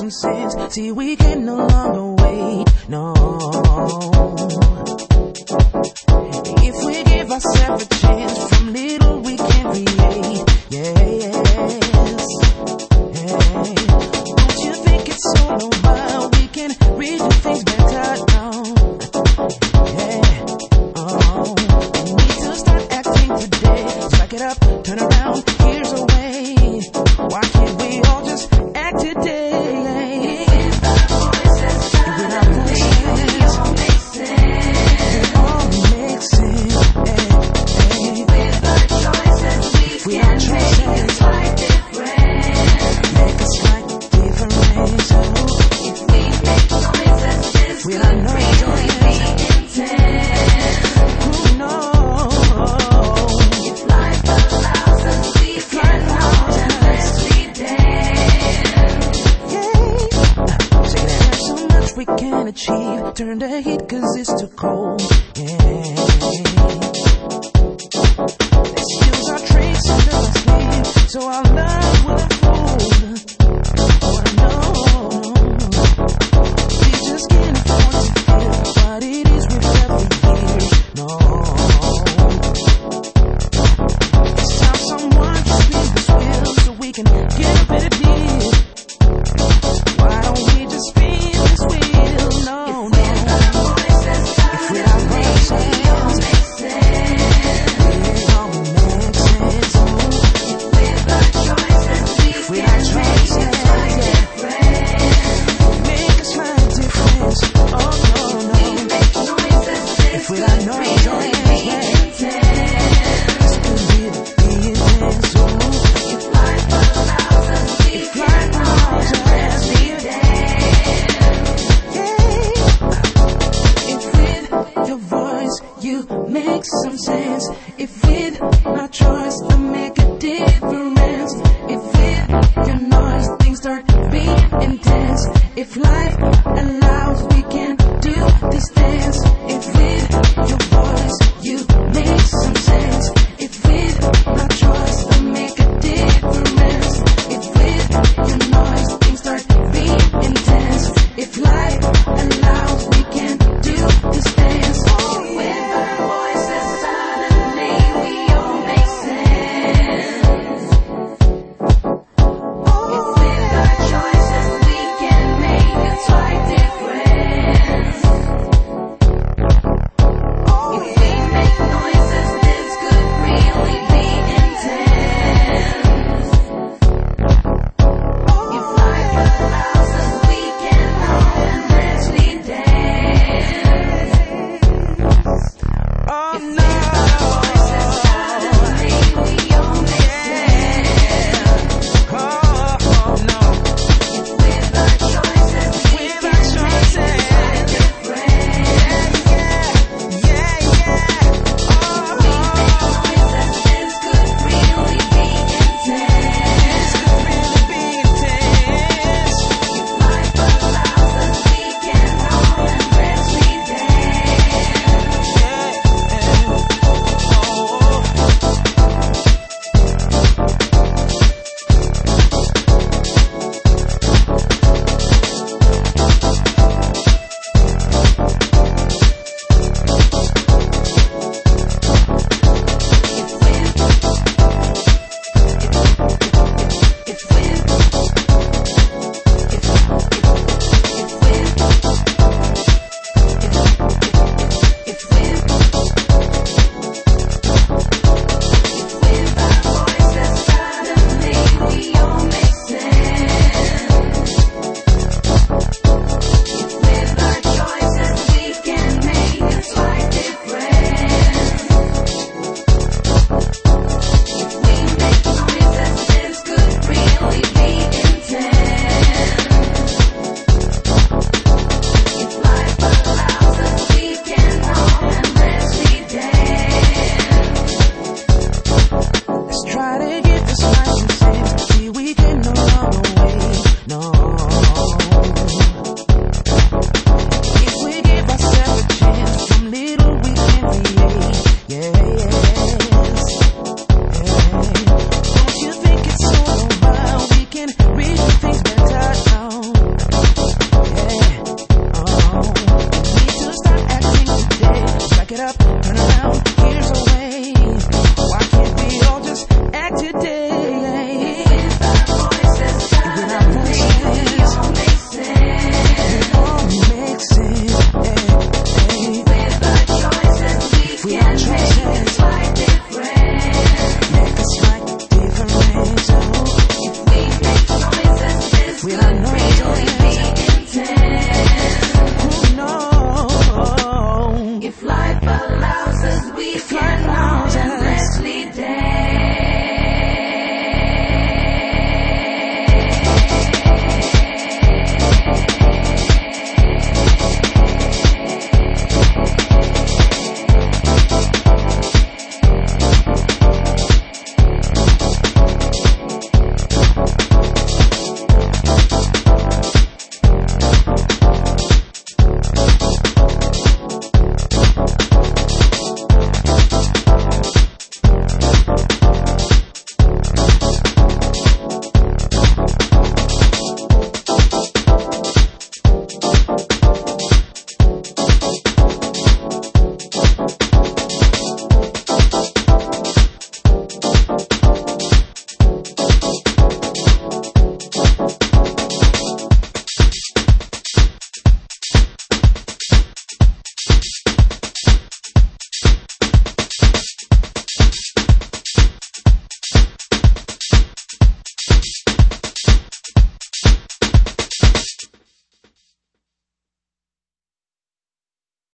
some sense. See, we can no longer wait, no. If we give ourselves a chance, from little we can create, yes. Don't you think it's all over? We can redo things better now. Yeah. Oh, we need to start acting today. Stack it up, turn around, here's a way. Why can't we all just act today? With our voices, it all makes sense. With our choices, we can make a slight difference. Make a slight difference. If we make choices, this could really be intense. Who knows? If life allows us, we can hold and let's be dance. There's so much we can achieve. Turn the heat 'cause it's too cold. Yeah. Let's use our tricks under our sleeve, so our love will unfold. Oh, no. We just can't afford to feel what it is we've felt for years. No. It's time someone just spin this wheel so we can get